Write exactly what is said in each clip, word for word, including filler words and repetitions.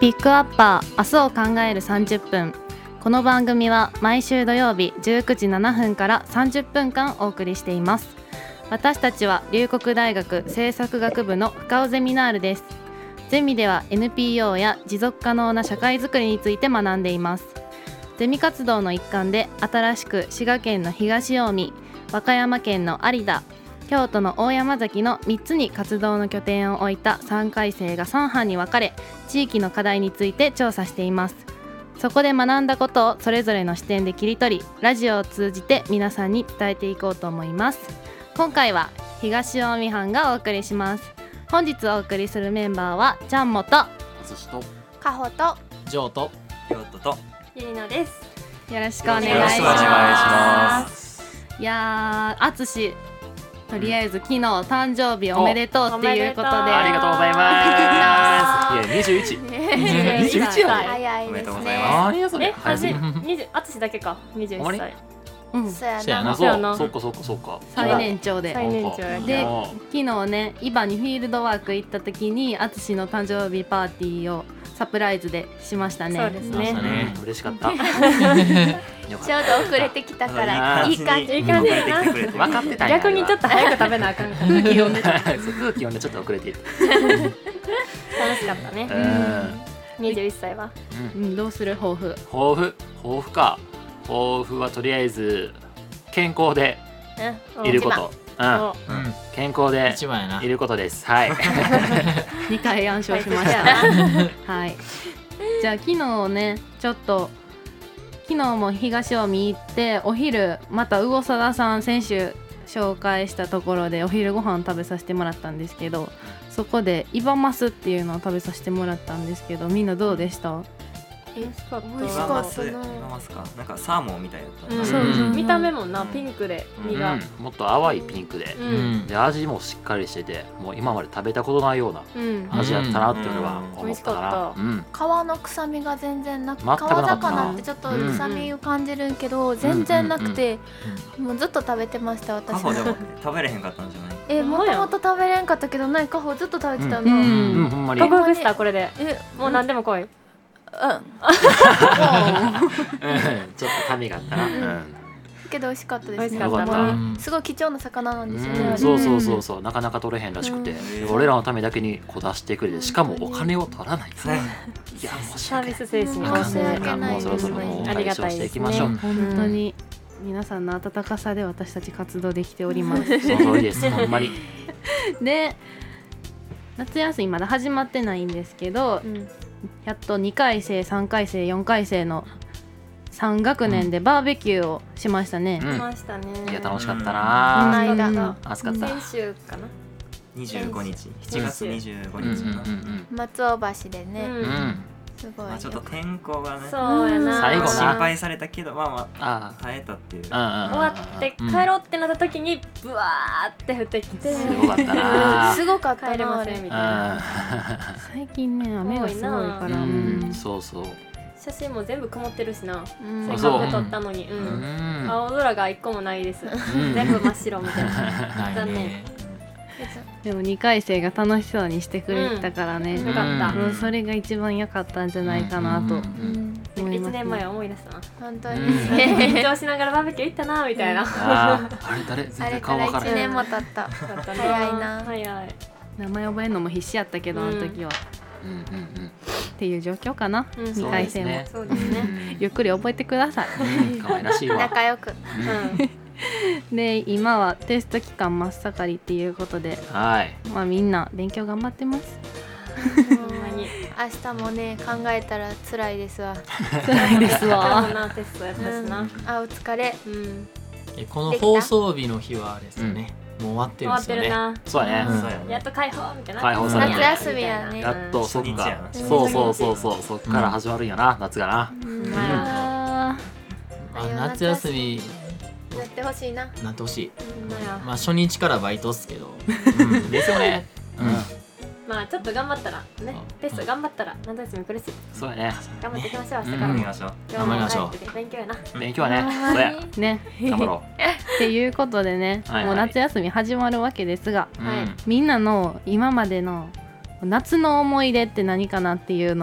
ピックアッパー明日を考えるさんじゅっぷん。この番組は毎週土曜日じゅうくじななふんからさんじゅっぷんかんお送りしています。私たちは龍谷大学政策学部の深尾ゼミナールです。ゼミでは エヌピーオー や持続可能な社会づくりについて学んでいます。ゼミ活動の一環で新しく滋賀県の東近江、和歌山県の有田、京都の大山崎のみっつに活動の拠点を置いたさんかい生がさん班に分かれ、地域の課題について調査しています。そこで学んだことをそれぞれの視点で切り取り、ラジオを通じて皆さんに伝えていこうと思います。今回は東近江班がお送りします。本日お送りするメンバーはちゃんもとあつしとかほとジョーと京都とゆりのです。 よろしくお願いしよろしくお願いしま。 ますす。 いやー、あつしとりあえず昨日誕生日おめでとうっていうことで、 ありがとうございます。いやにじゅういちにじゅういちやで。 早いおめでとうごですね。 ざいま何やそれ。 え、私にじゅう、あつしだけかにじゅういっさい。 うん、 そうやな。 そうやなあ、そう、そっかそっかそっか。 最年長で最年長やけでど。 昨日ね、イバにフィールドワーク行った時にあつしの誕生日パーティーをサプライズでしましたね。 そうですね。 ね、嬉しかった。よかっちょうど遅れてきたからうんいい感じ。 いい感じで来てくれてた。分かってたんや。 逆にちょっと早く食べなあかんから。 空気読んでた。 そう空気読んでちょっと遅れている。 楽しかったね。 うん。 にじゅういっさいは。 うん。 うん、どうする抱負。 抱負、抱負か。抱負はとりあえず健康でうん。 いること。うん。 おうん健康で一番やないることです。はい。 にかい暗唱しました。はい。じゃあ昨日ね、ちょっと昨日も東近江行ってお昼また魚貞さん先週紹介したところでお昼ご飯食べさせてもらったんですけど、そこでイバマスっていうのを食べさせてもらったんですけど、みんなどうでした？ 美味しかった。 美味し今かったなます今ますかなんかサーモンみたいだったうんそうそう見た目もなピンクで身が。 うんもっと淡いピンクでう。 うんんで味もしっかりしてて、もう今まで食べたことないようなうん。 味やったなって俺はうん思ったかな。うん。 皮の臭みが全然なく、 全くなかったな川魚ってちょっと臭みを感じるけど、全然なくて、もうずっと食べてましたカ私ホでも食べれへんかったんじゃないえもともと食べれんかったけどないカホずっと食べてたうの、 うんん、ほんまに。 克服したこれで。 えもう何でも来い。 うんうんちょっと髪があったな。うん。 けど美味しかったですね。 美味しかったほんまうんにすごい貴重な魚なんですよね、 うん、そうそうそうそう、なかなか取れへんらしくて、 うん俺らのためだけにこう出してくれて、しかもお金を取らないから、いや申しサービ訳ない。 ス精神うん旺盛。 申し訳ないもうそろそろもうありが解消してたいですね。 いきましょう。 本当に皆さんの温かさで私たち活動できております。 その通りです、ほんまに。 で、夏休みまだ始まってないんですけど、 うん。 やっとにかい生、さんかい生、よんかい生のさん学年でバーベキューをしましたね。 うん来ましたね。 いや楽しかったこのな。 間うん暑かった。 先週かな。 にじゅうごにちしちがつにじゅうごにちかな、 松尾橋でね、 うんうんうんうん。 すごいまあ、ちょっと天候がねそうやな。 最後な心配されたけどまあまああ耐えたっていうあ、 終わって帰ろうってなった時にブワーって降ってきて、 すごかったな。 すごかった帰れませんなあれみたいな。 最近ね、雨がすごいから、 ううんん、そうそう。 写真も全部曇ってるしな。 うんせっそうかく撮ったのに、う。 うんん。 青空が一個もないです。 うん全部真っ白みたいな。 ない残念ね。 でもにかい生が楽しそうにしてくれたからね、 よかった。 もうそれが一番良かったんじゃないかなとうん思います、 一年前思い出したな。 本当に、 うん緊張しながらバーベキュー行ったなみたいな。 ああ、あれ誰全然あれから1 顔わからへん。 年も経った早いな早い。 名前覚えるのも必死やったけど、あの時はうんうんうん。 っていう状況かな、 うんにかい生も、 そうですねそうですね。 ゆっくり覚えてください。 うん可愛らしいわ。 仲良くうん。 で、今はテスト期間真っ盛りっていうことで、 はい。 まあ、みんな勉強頑張ってます。 ほんまに。 明日もね考えたら辛いですわ辛いです今わ日もなテストやったしな。 あお疲れうん。 えこの放送日の日はあれですよね、もう終わって終わっるんですよね。 てるな。 そうやね。 うんそうやねやっと解放みたいな。 解放される夏休みやねやっとそっか初日や。なそうそうそうそう、そっから始まるんやな、夏がな。 うんまあまあ、夏休みやってほしいななってほしい。 ほんまや。 まあ初日からバイトっすけど、 うんですよね。うん。 まあちょっと頑張ったらね、テスト頑張ったら夏休み来るしそうやね。 頑張っていきましょう。明日うんからも頑張りましょう今日も頑張りましょう帰って勉強やな。 勉強はね。そうや。 ーね頑張ろっていうことでね、 はいはいもう夏休み始まるわけですが、 う。うはいん。 みんなの今までの夏の思い出って何かなっていうのを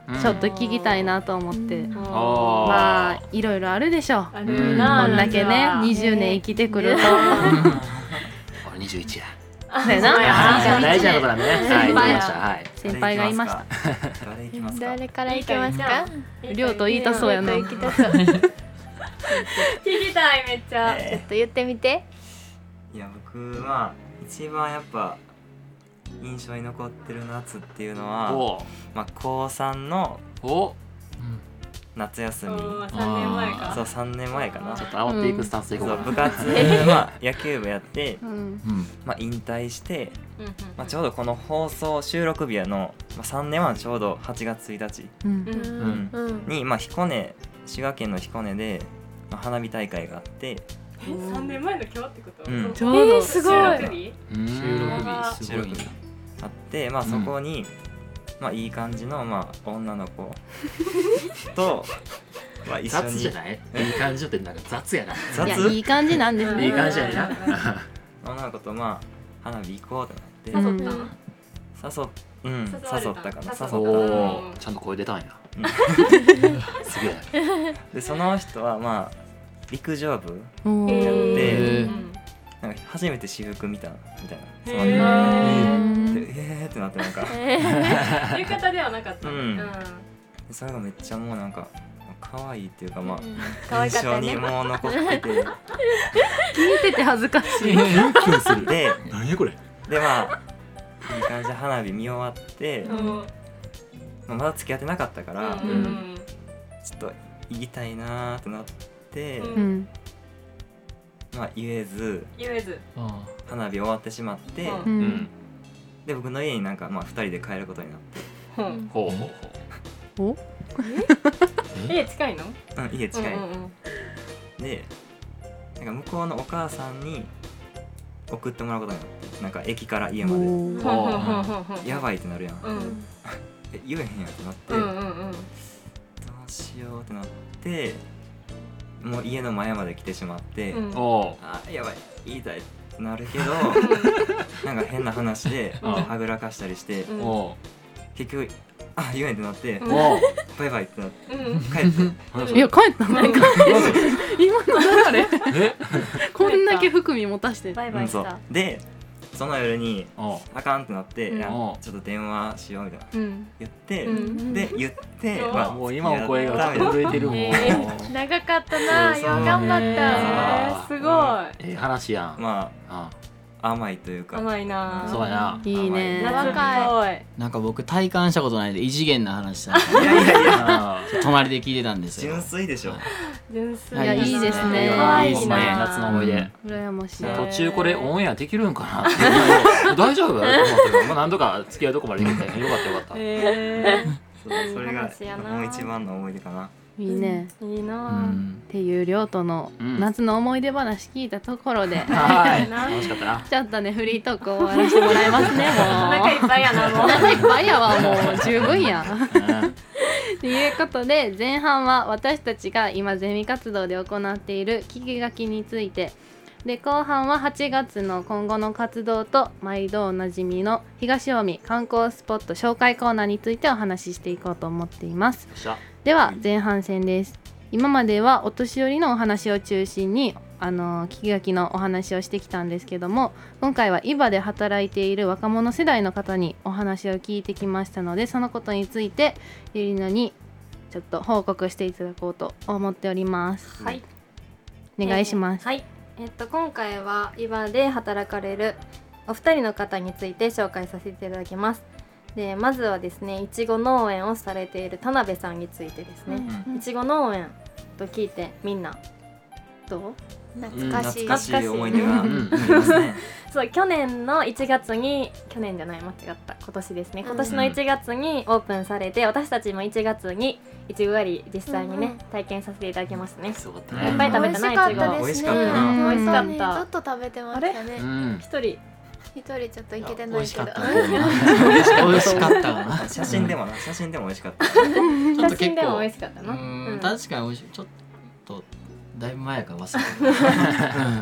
ちょっと聞きたいなと思って、 うんあまあいろいろあるでしょう。 あるなこんだけねなんかにじゅうねん生きてくると、 俺にじゅういちや。 そうやなあー大事なことだね。はい、 先輩言いました。はい。 先輩がいました。 誰行きますか？ 誰から行きますか？ りょうと言いたそうやな。 りょうと行きたそう。 聞きたいめっちゃ。 ちょっと言ってみて。 いや僕まあ一番やっぱ印象に残ってる夏っていうのは、 おまあ高三のお、 夏休み。 おーさんねんまえか。 そうさんねんまえかな。 ちょっと煽っていくスタンスでいこうかな。 そう部活まあ野球部やって、 うんうんまあ引退して、 うんうんまあちょうどこの放送収録日やの、まあ、さんねんまえのちょうどはちがつついたちうんうんんうん。 に、まあ、彦根滋賀県の彦根で、まあ、花火大会があってえさんねんまえの今日ってこと？ うんちょうどえーすごい。 うん収録日すごいね。 あって、まあ、そこに、まあ、いい感じの、まあ、女の子と、まあ、一緒に雑じゃない？いい感じってなんか雑やな。 雑いやいい感じなんですうんね。 いい感じやな。 女の子と、まあ、花火行こうってうなっ誘ったの？ て誘っうん誘誘われたったかな誘ったお誘ったお、ちゃんと声出たんや。 うんすげえ。 でその人は、まあ、陸上部おーやってうんなんか初めて私服見たみたいなそのへーでえーってなってなんか浴衣ではなかった。 うんそれがめっちゃもうなんか可愛いっていうかまあ可愛かったよね印象にもう残ってて聞いてて恥ずかしい。 キュンする。 で何やこれ。 でまあいい感じで花火見終わって、 うんまあ、まだ付き合ってなかったから、 うんうんちょっと言いたいなーってなって、 うんうんまあ言えず言えず。 あ花火終わってしまって、 うんううんん。 で僕の家になんかまあふたりで帰ることになって、 うんほうほうほう。 お家近いの？ うん、家近い、 うんうんうんでなんか向こうのお母さんに送ってもらうことになってなんか駅から家までおーほんほんほんほんほんやばいってなるやん、 うんえ言えへんやんってなって、 うんうんどうんうしようってなってもう家の前まで来てしまって、 うんおお。 あやばい言いたいってなるけどなんか変な話でうんはぐらかしたりして、 うんお結局あ言えんってなって、 うんおお。 バイバイってなってうん帰っていや帰ったの。今の流れえ？ こんだけ含み持たして。 バイうんそうバイした。 でその夜におあかんってなって、 うんいやちょっと電話しようみたいなうん言って、 うんで言って、 うんまあ、 もう今も声がちょっと震えてるもん。 え長かったな。 そうそうよう頑張っえた。 ーすごい。 ええ話やん。 まああ甘いというか甘いな。 そうやな。 いいね。 夏っ若ぽい。 なんか僕体感したことないで異次元な話したんでいやいやいやあ隣で聞いてたんですよ。 純粋でしょ純粋いやいいですね可愛いいいねな。 夏の思い出。 羨ましい。 ね途中これオンエアできるんかなって大丈夫と思ってたまあ何とか付き合うとこまで行けてよかったよかった。 えそうそれがいい話やなもう一番の思い出かな。 いいね。 ー、いいうな。 んっていうりょうとのうん夏の思い出話聞いたところで、 はい。楽しかったな。 ちょっとねフリートーク終わらせてもらいますね。もうお腹いっぱいやなもう。 お腹いっぱいやわもう十分や。 うんということで前半は私たちが今ゼミ活動で行っている聞き書きについてで後半ははちがつの今後の活動と毎度おなじみの東近江観光スポット紹介コーナーについてお話ししていこうと思っています。 よっしゃ。 では前半戦です。今まではお年寄りのお話を中心にあの聞き書きのお話をしてきたんですけども今回はイバで働いている若者世代の方にお話を聞いてきましたのでそのことについてゆりなにちょっと報告していただこうと思っております。 はい。 お願いします。 はい。えっと今回は今で働かれるお二人の方について紹介させていただきます。でまずはですねいちご農園をされている田辺さんについてですね。いちご農園と聞いてみんなどう？ 懐かしい。 懐かしい思い出があうんりますね。 そう去年のいちがつに去年じゃない間違った今年ですね今年のいちがつにオープンされて私たちもいちがつにいちご狩り実際にね、 うんうん体験させていただきますね。 すごかったいっぱいね。 食べたな美味しかった美味ですね。 しかったな本当に美味しかったずっと食べてましたうね。 ん。 一人一人ちょっといけて美ないけど。 味しかったな。美味しかったかな。 写真でもな写真でも美味しかった。 ちょっと写結構真でも美味しかったな。 ううんん確かに美味しい。ちょっとだいぶ前やから忘れてた。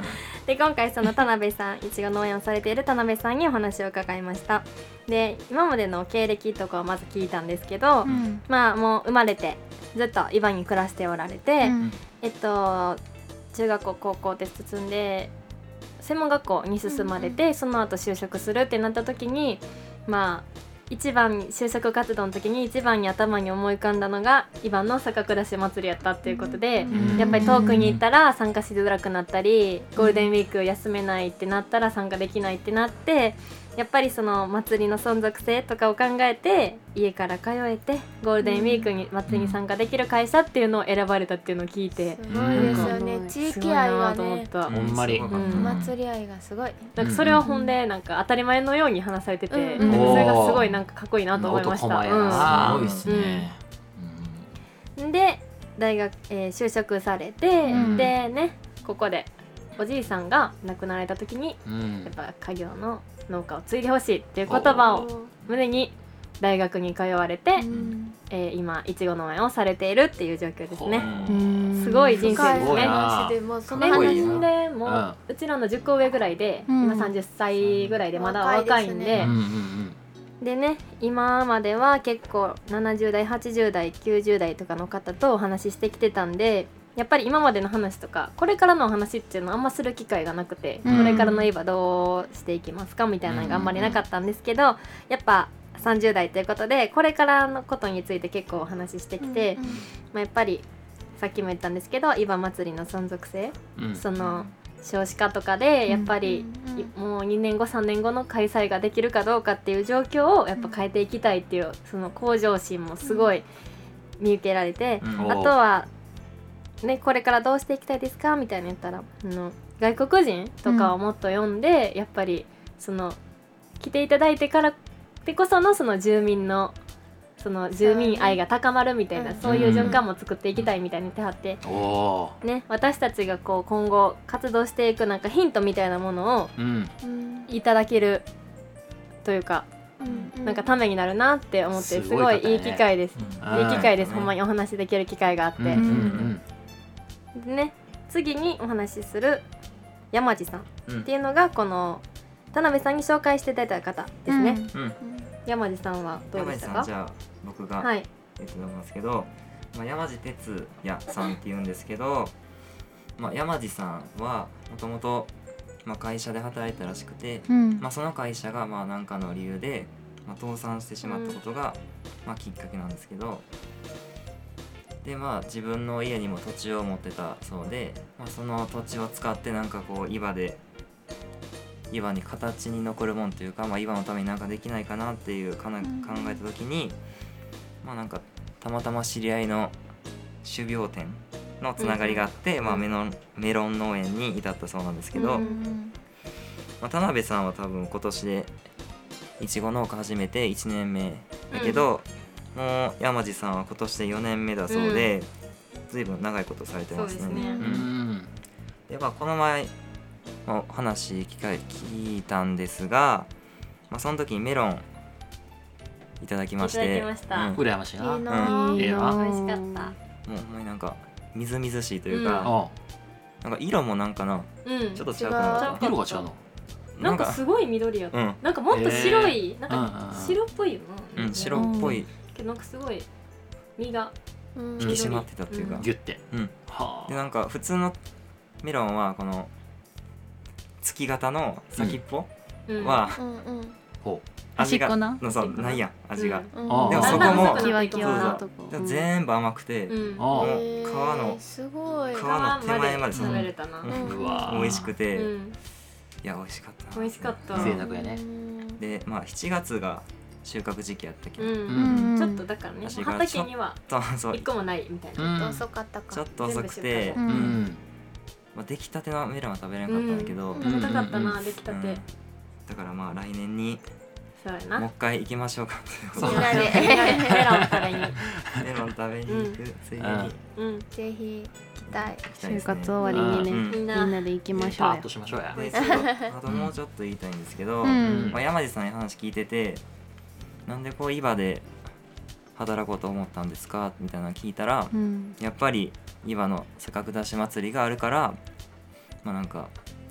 で今回その田辺さんいちご農園をされている田辺さんにお話を伺いました。で今までの経歴とかをまず聞いたんですけど、 うんまあもう生まれてずっと伊庭に暮らしておられて、 うんえっと中学校高校で進んで専門学校に進まれて、 うんうんその後就職するってなった時にまあ一番に就職活動の時に一番に頭に思い浮かんだのが伊庭の酒蔵し祭りやったっていうことで、 うんやっぱり遠くに行ったら参加しづらくなったり、ゴールデンウィーク休めないってなったら参加できないってなって、やっぱりその祭りの存続性とかを考えて家から通えてゴールデンウィークに祭りに参加できる会社っていうのを選ばれたっていうのを聞いて、 すごいですよね、 うん地すごい域愛がなと思っね、 た。 ほんまにすごかったうん祭り愛がすごい。 なんかそれはほんでなんか当たり前のように話されてて、 うんなんかそれがすごいなんかかっこいいなと思いました。 男前やうんなすごいですね。 で大学、えー就職されて、 うんでねここでおじいさんが亡くなられた時にうんやっぱ家業の農家を継いでほしいっていう言葉を胸に大学に通われて、 うんえー今いちご農園をされているっていう状況ですね。 うんすごい人生深いですね。 話でもうその年かっこいい話な齢も、 うんうちらのじゅっこ上ぐらいで、 うん今さんじゅっさいぐらいでまだ若いんで、 うんうんでね今までは結構ななじゅう代はちじゅう代きゅうじゅう代とかの方とお話ししてきてたんで、やっぱり今までの話とかこれからのお話っていうのはあんまする機会がなくて、 うんこれからの今どうしていきますかみたいなのがあんまりなかったんですけど、やっぱさんじゅう代ということでこれからのことについて結構お話ししてきて、まあ、やっぱりさっきも言ったんですけど伊庭祭りの存続性、 うんその少子化とかでやっぱり、 うんいもうにねんごさんねんごの開催ができるかどうかっていう状況をやっぱ変えていきたいっていうその向上心もすごい見受けられて、 うんあとは、ね、これからどうしていきたいですかみたいな言ったらあの外国人とかをもっと読んで、やっぱりその来ていただいてからってこそのその住民のその住民愛が高まるみたいな、 うんそういう循環も作っていきたいみたいに言ってはって、 おーね、私たちがこう今後活動していくなんかヒントみたいなものをうんうんいただけるというか、 うんなんかためになるなって思ってすすごい方やねごいいい機会です、 うんいい機会です、 うんほんまにお話できる機会があって、 うんうんでね次にお話しする山地さんうんっていうのがこの田辺さんに紹介していただいた方ですね、 うん山地さんはどう山でしたか？ 地さんじゃあ僕がはい、 言ってと思うんですけど、まあ、山地哲也さんって言うんですけど、まあ、山地さんはもともと会社で働いてたらしくて、 うんまあ、その会社がまあ何かの理由で、まあ、倒産してしまったことが、まあ、きっかけなんですけど、でまあ自分の家にも土地を持ってたそうで、まあ、その土地を使ってなんかこう岩で岩に形に残るもんというか、まあ、岩のためになんかできないかなっていうかな考えた時に、まあなんかたまたま知り合いの種苗店のつながりがあって、まあ、メロンメロン農園に至ったそうなんですけど、 うんまあ、田辺さんは多分今年でいちご農家始めていちねんめだけど、もう山地さんは今年でよねんめだそうで、ずいぶん長いことされてますね。 そうですねうんうんでまあ、この前の話聞か聞いたんですが、まあ、その時にメロンいただきましていただきましたうんも羨ましいないいなうんいいな美味しかった。 うほんまになんかみずみずしいというか、 うんおなんか色もなんかなうん、 ちょっと違くな色が違うのなんかすごい緑やった、 うんなんかもっと白い、なんうんうんかうん白っぽいよな、 うん、白っぽいけどなんかすごい実がうん引き締まってたっていうか、 うんギュッてうんはあでなんか普通のメロンはこの月型の先っぽうんはうんうんほ味が端っこなのそうないやん味が、 うんうんあーでもそこもキワキワなそうとこでも全部甘くて、 うんああへー皮のすごい皮の手前まで食べれたな、 うんうんうわー美味しくて、いうん、 や美味しかったな美味しかった贅沢やねうんでまあしちがつが収穫時期やったけど、 うんうんちょっとだからね私が畑にはそうそう一個もないみたいな、 うんちょっと遅かったかちょっと遅くて、 ううんんまあ、出来たてのメロンは食べれなかったんだけど、 うん食べたかったな、 うんできたて、 うんだからまあ来年にそうやもうな一回行きましょうかっていうことみんなでメロン食べにメロン食べに行く、ついでにうんぜひ行きたい行きたいですね就活終わりにね、 うんみんなみんなで行きましょうよパーッとしましょうやでちょっとあともうちょっと言いたいんですけど、 うんまあ、山地さんに話聞いててなんでこう岩で働こうと思ったんですかみたいなの聞いたら、 うんやっぱり岩の酒下し祭りがあるからまあなんか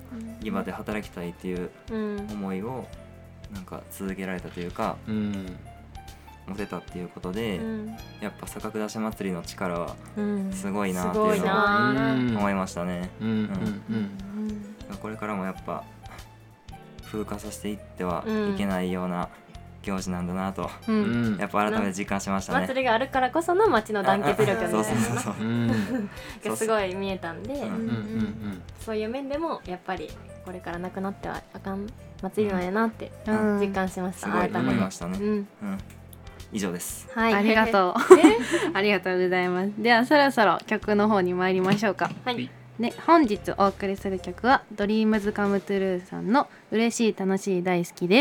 イバで働きたいっていううん思いをなんか続けられたというかうん持てたっていうことで、 うんやっぱ坂下し祭りの力はうんすごいなってすごいういのをな思いましたね。 うんうんこれからもやっぱ風化させていってはいけないような行事なんだなと、 ううんんやっぱ改めて実感しましたね。 祭りがあるからこその町の団結力みそうたいうなそそうそう。 うんがすごい見えたんで、 うんうんうんそういう面でもやっぱりこれからなくなってはあかん祭りなんやなってうん実感しました。 すごい改めて思いましたね。 うん、 うん、以上です。 はい、 ありがとうありがとうございます。ではそろそろ曲の方に参りましょうか。 はい、 ね、本日お送りする曲は Dreams Come True さんの嬉しい楽しい大好きです。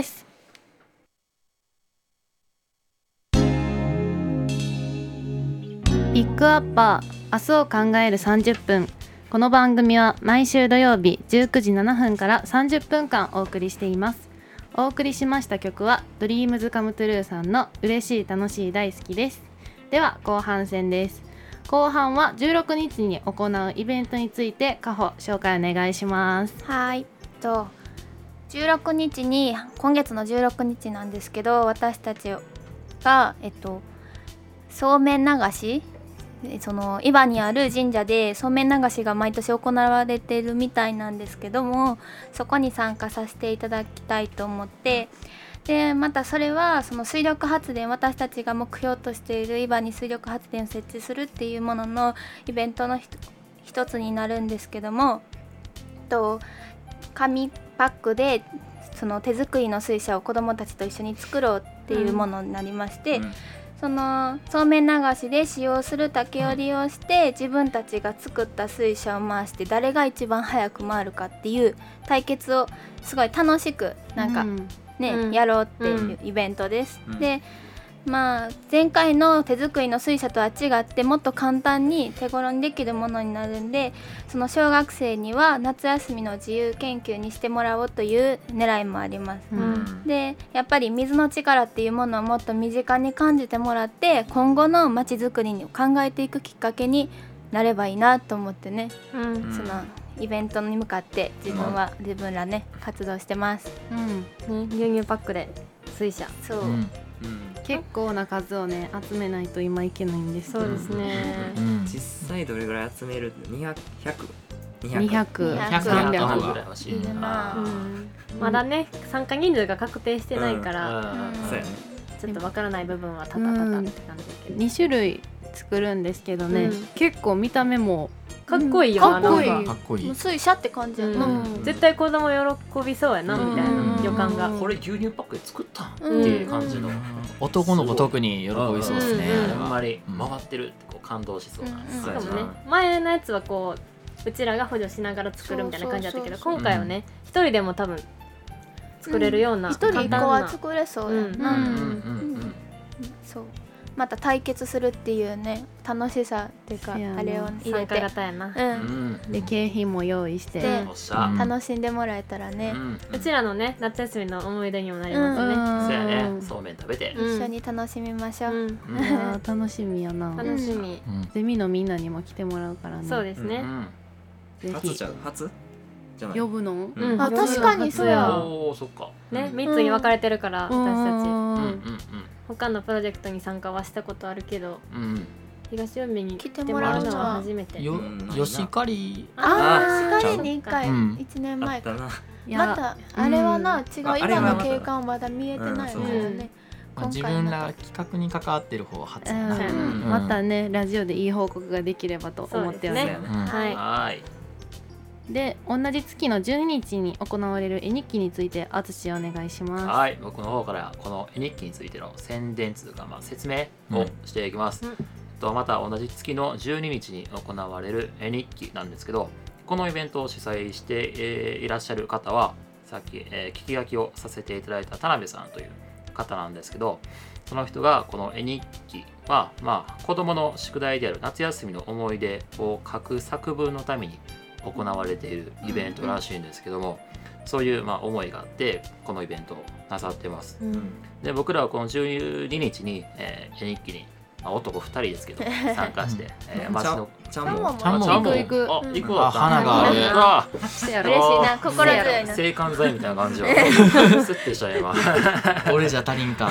ピックアッパー明日を考えるさんじゅっぷん。この番組は毎週土曜日じゅうくじななふんからさんじゅっぷんかんお送りしています。お送りしました曲は Dreams Come True さんの嬉しい楽しい大好きです。では後半戦です。後半はじゅうろくにちに行うイベントについてカホ紹介お願いします。 はいとじゅうろくにちに今月のじゅうろくにちなんですけど、私たちがえっとそうめん流し、その伊庭にある神社でそうめん流しが毎年行われているみたいなんですけども、そこに参加させていただきたいと思って、でまたそれはその水力発電、私たちが目標としている伊庭に水力発電を設置するっていうもののイベントの一つになるんですけども、と紙パックでその手作りの水車を子どもたちと一緒に作ろうっていうものになりまして、 うんそのそうめん流しで使用する竹を利用して自分たちが作った水車を回して誰が一番早く回るかっていう対決をすごい楽しくなんかうんね、 うんやろうっていうイベントです。 うんでまあ前回の手作りの水車とは違ってもっと簡単に手頃にできるものになるんで、その小学生には夏休みの自由研究にしてもらおうという狙いもあります。 ううんんでやっぱり水の力っていうものをもっと身近に感じてもらって今後のまちづくりに考えていくきっかけになればいいなと思ってね、 うんうんそのイベントに向かって自分は、自分らね活動してます。 うん、 ね、牛乳パックで水車。 そう、 うんうん結構な数をね集めないと今いけないんですけど、 そうですね。 うん実際どれぐらい集める？にひゃく、ひゃく、 にひゃく、 にひゃくさんびゃくぐらい欲しいいるなうんまだね参加人数が確定してないから、 うんそうやね。 ちょっとわからない部分はタタタタって感じだけど、 に種類作るんですけどね、 うん結構見た目もかっこいいよな、 うんかっこいいなんかかっこいいもう水車って感じやな、 うん絶対子供喜びそうやなみたいな予感が、 うんこれ牛乳パックで作ったんってうんいう感じの男の子特に喜びそうですね、 うんあれはあんまり回ってるってこう感動しそうな、 うんそうやなしかもね前のやつはこううちらが補助しながら作るみたいな感じだったけど、 そうそうそうそう今回はね一人でも多分作れるような一人一個は作れそうやな、 うんうんうんうんそうまた対決するっていうね楽しさっていうかあそうやなれを入れ参加て、 型やな、 う、 うんんで景品も用意して、 でおっしゃ、 うん楽しんでもらえたらね、 うんうちらのね夏休みの思い出にもなりますね、 そうやうんねそうめん食べて、 うん一緒に楽しみましょう、 うんうんいやー楽しみやな、 楽しみ、 うんゼミのみんなにも来てもらうからね、 そうですね、 うんぜひ初ちゃう？初？じゃない。 呼ぶの、 うんあ確かにそうやおおそっかねみっつに分かれてるから、 うん私たちうんうん他のプロジェクトに参加はしたことあるけどうんうん東海に来ても来てもらうのはらうのは初めてようんないなよしかりあああ光にいっかい、 うんいちねんまえかあったな。 いやまたあれはな、 うん違うああれ今のはまた景観まだ見えてないですよね、 まあ自分ら企画に関わってる方初やな、 そうやなうんまたねラジオでいい報告ができればと思っております。 そうですねうんはいはーいで同じ月のじゅうににちに行われる絵日記についてあつしお願いします。 はい僕の方からこの絵日記についての宣伝というか、まあ、説明をしていきます、 うんとまた同じ月のじゅうににちに行われる絵日記なんですけど、このイベントを主催して、えーいらっしゃる方はさっき、えー聞き書きをさせていただいた田辺さんという方なんですけど、その人がこの絵日記は、まあ、子どもの宿題である夏休みの思い出を書く作文のために行われているイベントらしいんですけども、そういうまあ思いがあってこのイベントをなさってます。 うんで僕らはこのじゅうににちに、えー絵日記にまあ、男ふたりですけど参加して、えー、街のちゃんもちゃんもちゃんも行く行くあうん行くわあ花があるあせやろ嬉しいな、心強いな。 性感剤みたいな感じをスッてした今俺じゃ足りんか。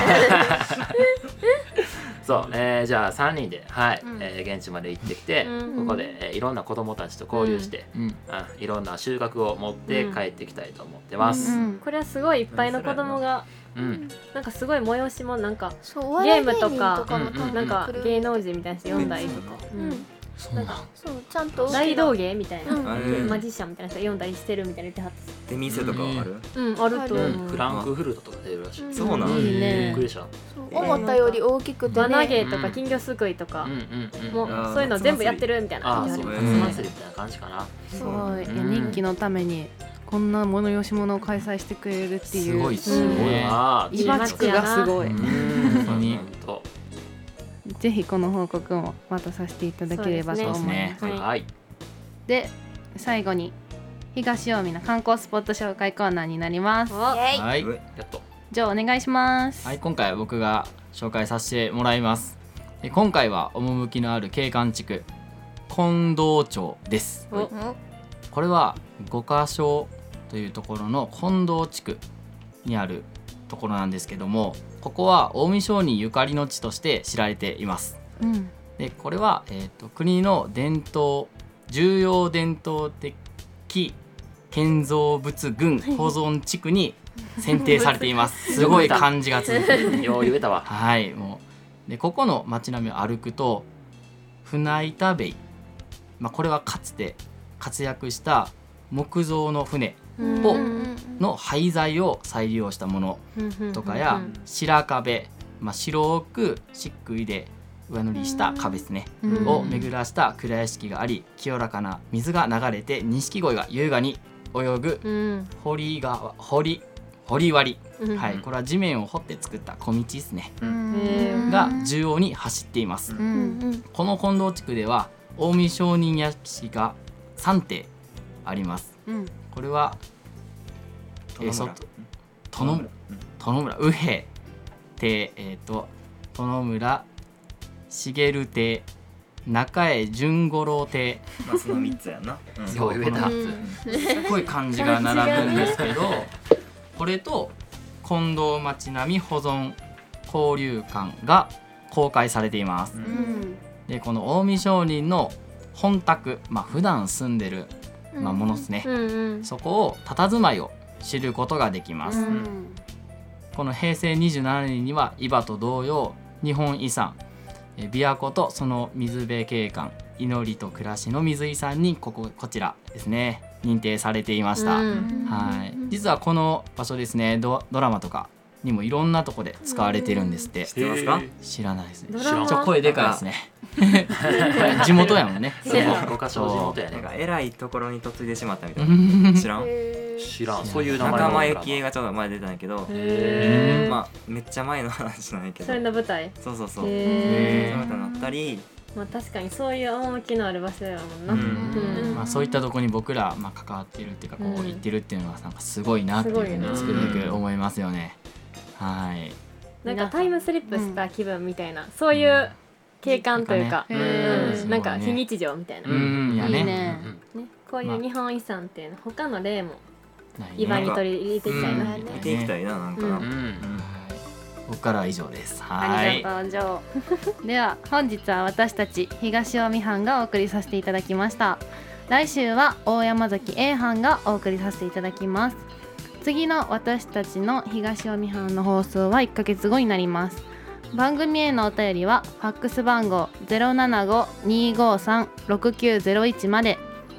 そう、えー、じゃあさんにんで、はいうんえー、現地まで行ってきて、 うんここで、えーいろんな子供たちと交流して、 うんうんいろんな収穫を持って帰ってきたいと思ってます。 ううんんこれはすごいいっぱいの子供がなんかすごい催しもなんかそう、お笑い芸人ゲームとかとかも多うんなんか分来る。 芸能人みたいな人呼んだりとか、 うん、 そうなんそう、ちゃんと大道芸みたいな、 うんあれマジシャンみたいな人呼んだりしてるみたいな言ってはった出店とかはある？ うんあると思う、 フランクフルトとか出るらしい。 うんそうなん？ いいねびっくりした。 そう思ったより大きくて輪投ね。 げとか金魚すくいとかうん、うんうん。 もうあーそういうの全部やってるみたいなああ、そう、 感じあり夏ます祭りみたいな感じかな。 すごい、いやうん人気のためにこんな催し物を開催してくれるっていうすごいっすすごいね。 な。 今地区がすごい、 うん本当に本当。 ぜひこの報告もまたさせていただければと思います。 そうですねはいはい。 で最後に東近江の観光スポット紹介コーナーになります。 おイエイ。 はい、 上やっと。 じゃあお願いします。 はい、今回は僕が紹介させてもらいます。で今回は趣のある景観地区近藤町です。 おこれは五箇所というところの近藤地区にあるところなんですけども、ここは近江商人ゆかりの地として知られています。 うんでこれは、えー、と国の伝統重要伝統的建造物群保存地区に選定されていますすごい漢字が続くよう言えたわ。 はいもうでここの街並みを歩くと船板塀、まあ、これはかつて活躍した木造の船うんをうんの廃材を再利用したものとかやうん白壁、まあ、白く漆喰で上塗りした壁ですね、 うんを巡らした蔵屋敷があり、清らかな水が流れて錦鯉が優雅に泳ぐうん堀川堀堀割り、 うんはい、これは地面を掘って作った小道ですね、 うんへーが縦横に走っています、 ううんんこの近藤地区では近江商人屋敷がさん邸あります。 うんこれはえーそ殿村殿殿村右兵邸、えー、と殿村茂邸中江純五郎邸、 まあそのみっつやな。うんよう言えた。 すごい漢字が並ぶんですけどこれと近藤町並み保存交流館が公開されています。 うんでこの近江商人の本宅、まあ普段住んでる、まあ、ものですね、 うんうんそこを佇まいを知ることができます、 うんこのへいせいにじゅうななねんには伊庭と同様日本遺産えー琵琶湖とその水辺景観祈りと暮らしの水遺産にこここちらですね認定されていました、 うんはい、実はこの場所ですね ド, ドラマとかにもいろんなとこで使われてるんですって、 知ってますか？ 知らないですねドラマちょ声でかいですね地元やもんねそう五箇所地元やねなんか偉いところに嫁いでしまったみたいな。知らん？ 知らんそういう名前の仲間由紀恵がちょうど前出てたんやけど、 へーまあめっちゃ前の話なんやけどそれ。の舞台そうそうそう。 へーそういうことになったり、 まあ確かにそういう趣のある場所やもんな、 うんうんまあ、そういったところに僕ら、まあ、関わってるっていうかこううん行ってるっていうのはなんかすごいなっていうふうすごいなにつくづく思いますよね。はいなんかタイムスリップした気分みたいな、そういう景観というか、 うんうんうんなんか非日常みたいな、 うね、 んやねいいねこういう日本遺産っていうの他の例もないね今に取り入れていきたいな、 うん見ていきたいななんかな。 うんうんはい僕からは以上です。 あはいりがとうジョーでは本日は私たち東近江班がお送りさせていただきました。来週は大山崎 A 班がお送りさせていただきます。次の私たちの東近江班の放送はいっかげつごになります。番組へのお便りはファックス番号 ゼロななご にーごーさん ろくきゅうゼロいち まで、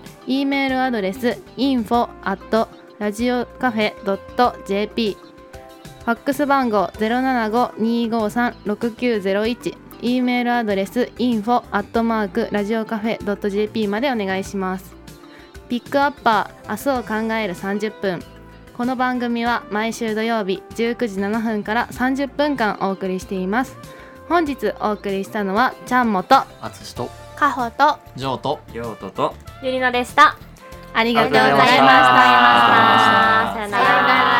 E メールアドレス インフォ アット ラジオカフェ ドット ジェーピー、 ファックス番号 ゼロななご にーごーさん ろくきゅうゼロいち、 E メールアドレス インフォ アットマーク ラジオカフェ ドット ジェーピー までお願いします。ピックアッパー明日を考えるさんじゅっぷん。この番組は毎週土曜日じゅうくじななふんからさんじゅっぷんかんお送りしています。本日お送りしたのはちゃんもとあつしとカホとジョーと京都とゆりなでした。 ありがとうございました。 ありがとうございましたさよなら。